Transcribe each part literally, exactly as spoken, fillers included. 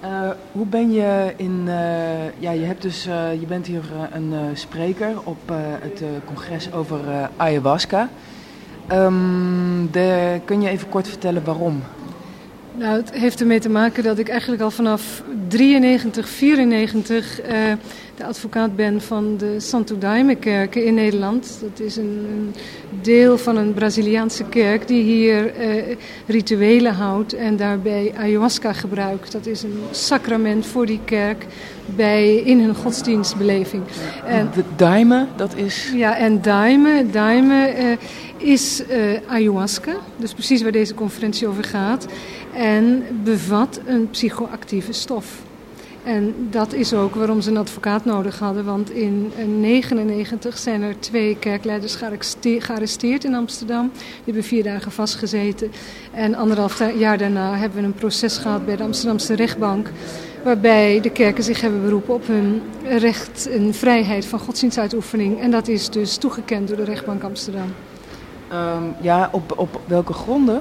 Uh, hoe ben je in... Uh, ja, je, hebt dus, uh, je bent hier uh, een uh, spreker op uh, het uh, congres over uh, ayahuasca. Um, de, kun je even kort vertellen waarom? Nou, het heeft ermee te maken dat ik eigenlijk al vanaf drieënnegentig, vierennegentig uh, de advocaat ben van de Santo Daime-kerken in Nederland. Dat is een, een deel van een Braziliaanse kerk die hier uh, rituelen houdt en daarbij ayahuasca gebruikt. Dat is een sacrament voor die kerk bij, in hun godsdienstbeleving. En, de Daime, dat is... Ja, en Daime, Daime uh, is uh, ayahuasca, dus precies waar deze conferentie over gaat. En bevat een psychoactieve stof. En dat is ook waarom ze een advocaat nodig hadden. Want in negentien negenennegentig zijn er twee kerkleiders gearresteerd in Amsterdam. Die hebben vier dagen vastgezeten. En anderhalf jaar daarna hebben we een proces gehad bij de Amsterdamse rechtbank. Waarbij de kerken zich hebben beroepen op hun recht en vrijheid van godsdienstuitoefening. En dat is dus toegekend door de rechtbank Amsterdam. Um, ja, op, op welke gronden?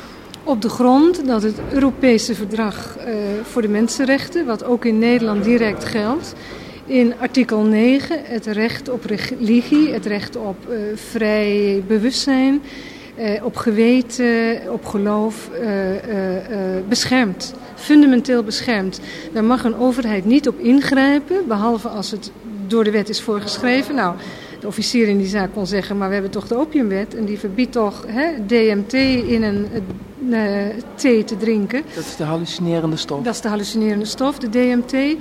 Op de grond dat het Europese verdrag uh, voor de mensenrechten, wat ook in Nederland direct geldt, in artikel negen het recht op religie, het recht op uh, vrij bewustzijn, uh, op geweten, op geloof uh, uh, uh, beschermt. Fundamenteel beschermd. Daar mag een overheid niet op ingrijpen, behalve als het door de wet is voorgeschreven. Nou, de officier in die zaak kon zeggen, maar we hebben toch de opiumwet en die verbiedt toch hè, D M T in een uh, thee te drinken. Dat is de hallucinerende stof. Dat is de hallucinerende stof, de D M T.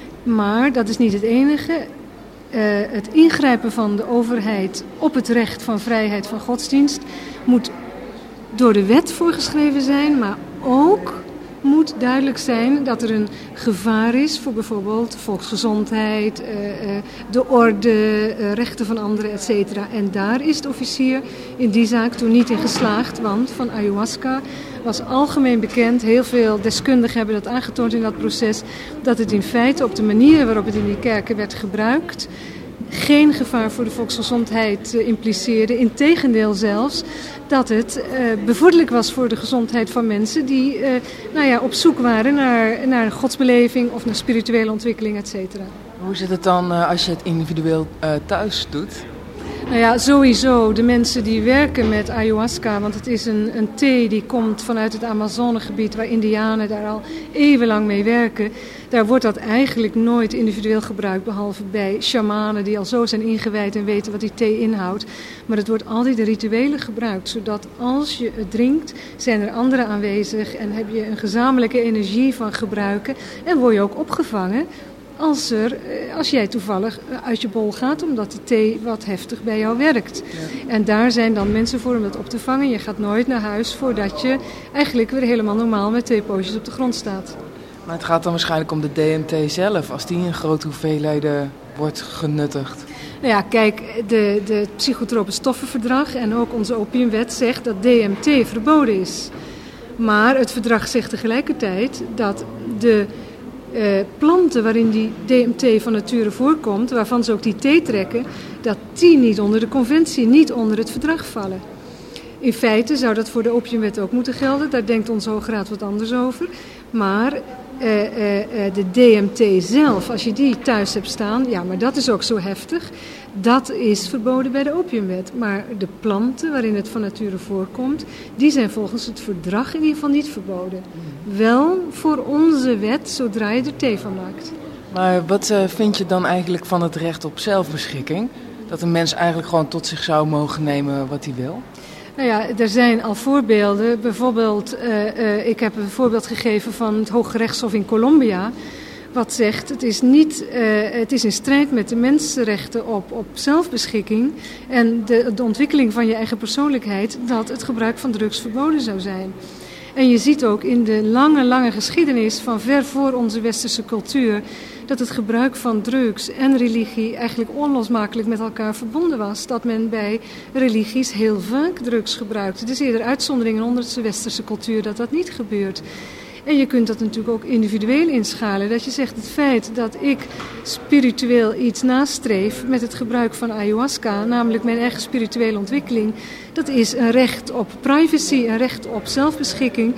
Maar dat is niet het enige. Uh, het ingrijpen van de overheid op het recht van vrijheid van godsdienst moet door de wet voorgeschreven zijn, maar ook moet duidelijk zijn dat er een gevaar is voor bijvoorbeeld volksgezondheid, uh, uh, de orde, uh, rechten van anderen, et cetera. En daar is de officier in die zaak toen niet in geslaagd, want van ayahuasca was algemeen bekend, heel veel deskundigen hebben dat aangetoond in dat proces, dat het in feite op de manier waarop het in die kerken werd gebruikt geen gevaar voor de volksgezondheid uh, impliceerde. Integendeel zelfs dat het uh, bevorderlijk was voor de gezondheid van mensen die uh, nou ja, op zoek waren naar, naar godsbeleving of naar spirituele ontwikkeling, et cetera. Hoe zit het dan uh, als je het individueel uh, thuis doet? Nou ja, sowieso de mensen die werken met ayahuasca, want het is een, een thee die komt vanuit het Amazonegebied waar Indianen daar al eeuwenlang mee werken. Daar wordt dat eigenlijk nooit individueel gebruikt, behalve bij shamanen die al zo zijn ingewijd en weten wat die thee inhoudt. Maar het wordt altijd in rituelen gebruikt, zodat als je het drinkt, zijn er anderen aanwezig en heb je een gezamenlijke energie van gebruiken en word je ook opgevangen. Als, er, als jij toevallig uit je bol gaat, omdat de thee wat heftig bij jou werkt. Ja. En daar zijn dan mensen voor om dat op te vangen. Je gaat nooit naar huis voordat je eigenlijk weer helemaal normaal met twee pootjes op de grond staat. Maar het gaat dan waarschijnlijk om de D M T zelf, als die in grote hoeveelheden wordt genuttigd. Nou ja, kijk, de, de psychotrope stoffenverdrag en ook onze opiumwet zegt dat D M T verboden is. Maar het verdrag zegt tegelijkertijd dat de Uh, planten waarin die D M T van nature voorkomt, waarvan ze ook die thee trekken, dat die niet onder de conventie, niet onder het verdrag vallen. In feite zou dat voor de opiumwet ook moeten gelden, daar denkt onze Hoge Raad wat anders over. Maar uh, uh, uh, de D M T zelf, als je die thuis hebt staan, ja, maar dat is ook zo heftig, dat is verboden bij de opiumwet. Maar de planten waarin het van nature voorkomt, die zijn volgens het verdrag in ieder geval niet verboden. Wel voor onze wet, zodra je er thee van maakt. Maar wat uh, vind je dan eigenlijk van het recht op zelfbeschikking? Dat een mens eigenlijk gewoon tot zich zou mogen nemen wat hij wil? Nou ja, er zijn al voorbeelden. Bijvoorbeeld, uh, uh, ik heb een voorbeeld gegeven van het Hoge Rechtshof in Colombia. Wat zegt, het is, niet, uh, het is in strijd met de mensenrechten op, op zelfbeschikking en de, de ontwikkeling van je eigen persoonlijkheid dat het gebruik van drugs verboden zou zijn. En je ziet ook in de lange, lange geschiedenis van ver voor onze westerse cultuur dat het gebruik van drugs en religie eigenlijk onlosmakelijk met elkaar verbonden was. Dat men bij religies heel vaak drugs gebruikt. Het is eerder uitzondering in onze westerse cultuur dat dat niet gebeurt. En je kunt dat natuurlijk ook individueel inschalen. Dat je zegt, het feit dat ik spiritueel iets nastreef met het gebruik van ayahuasca, namelijk mijn eigen spirituele ontwikkeling, dat is een recht op privacy, een recht op zelfbeschikking,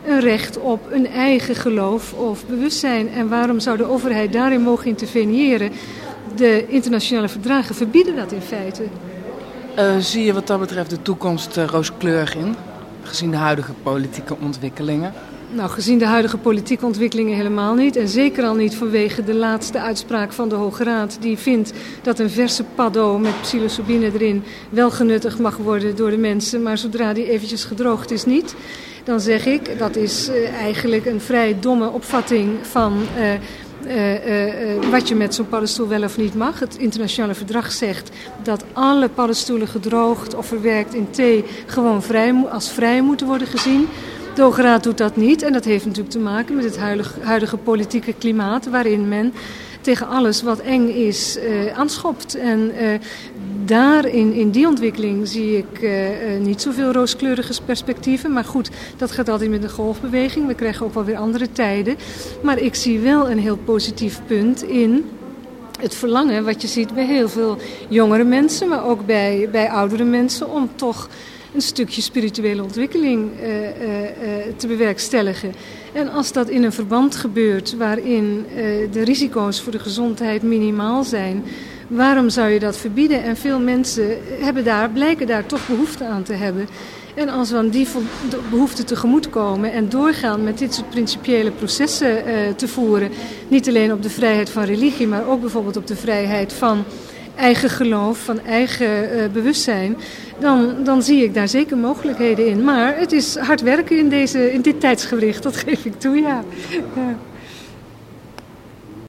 een recht op een eigen geloof of bewustzijn. En waarom zou de overheid daarin mogen interveneren? De internationale verdragen verbieden dat in feite. Uh, zie je wat dat betreft de toekomst uh, rooskleurig in, gezien de huidige politieke ontwikkelingen? Nou, gezien de huidige politieke ontwikkelingen helemaal niet. En zeker al niet vanwege de laatste uitspraak van de Hoge Raad. Die vindt dat een verse paddo met psilocybine erin wel genuttigd mag worden door de mensen. Maar zodra die eventjes gedroogd is niet. Dan zeg ik, dat is uh, eigenlijk een vrij domme opvatting van uh, uh, uh, uh, wat je met zo'n paddenstoel wel of niet mag. Het internationale verdrag zegt dat alle paddenstoelen gedroogd of verwerkt in thee gewoon vrij, als vrij moeten worden gezien. De Hoge Raad doet dat niet en dat heeft natuurlijk te maken met het huidige, huidige politieke klimaat waarin men tegen alles wat eng is uh, aanschopt. En uh, daar in, in die ontwikkeling zie ik uh, uh, niet zoveel rooskleurige perspectieven. Maar goed, dat gaat altijd met een golfbeweging. We krijgen ook wel weer andere tijden. Maar ik zie wel een heel positief punt in het verlangen wat je ziet bij heel veel jongere mensen, maar ook bij, bij oudere mensen, om toch een stukje spirituele ontwikkeling uh, uh, uh, te bewerkstelligen. En als dat in een verband gebeurt waarin uh, de risico's voor de gezondheid minimaal zijn, waarom zou je dat verbieden? En veel mensen hebben daar, blijken daar toch behoefte aan te hebben. En als we aan die behoefte tegemoetkomen en doorgaan met dit soort principiële processen uh, te voeren, niet alleen op de vrijheid van religie, maar ook bijvoorbeeld op de vrijheid van eigen geloof, van eigen uh, bewustzijn, dan, dan zie ik daar zeker mogelijkheden in. Maar het is hard werken in, deze, in dit tijdsgewricht, dat geef ik toe, ja. ja.